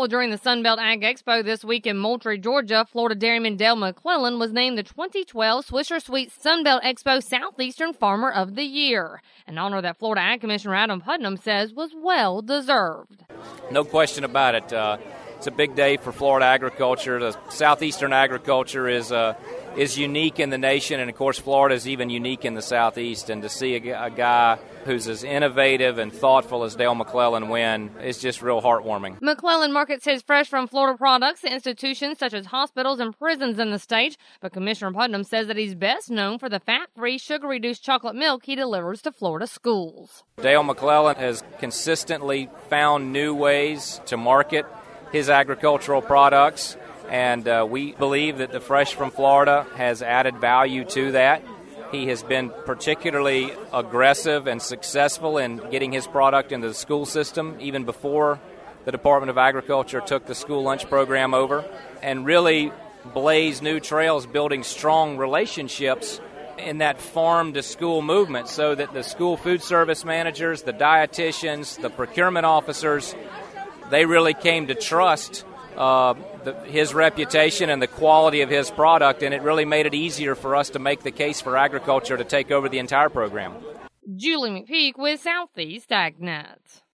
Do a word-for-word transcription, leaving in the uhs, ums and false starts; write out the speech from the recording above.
Well, during the Sunbelt Ag Expo this week in Moultrie, Georgia, Florida dairyman Dale McClellan was named the twenty twelve Swisher Sweets Sunbelt Expo Southeastern Farmer of the Year, an honor that Florida Ag Commissioner Adam Putnam says was well deserved. No question about it. Uh, it's a big day for Florida agriculture. The southeastern agriculture is uh, is unique in the nation, and of course Florida is even unique in the southeast. And to see a, a guy who's as innovative and thoughtful as Dale McClellan win is just real heartwarming. McClellan markets his fresh from Florida products to institutions such as hospitals and prisons in the state, but Commissioner Putnam says that he's best known for the fat-free, sugar-reduced chocolate milk he delivers to Florida schools. Dale McClellan has consistently found new ways to market his agricultural products, and uh, we believe that the Fresh from Florida has added value to that. He has been particularly aggressive and successful in getting his product into the school system, even before the Department of Agriculture took the school lunch program over, and really blazed new trails, building strong relationships in that farm-to-school movement so that the school food service managers, the dietitians, the procurement officers, they really came to trust uh, the, his reputation and the quality of his product, and it really made it easier for us to make the case for agriculture to take over the entire program. Julie McPeak with Southeast AgNet.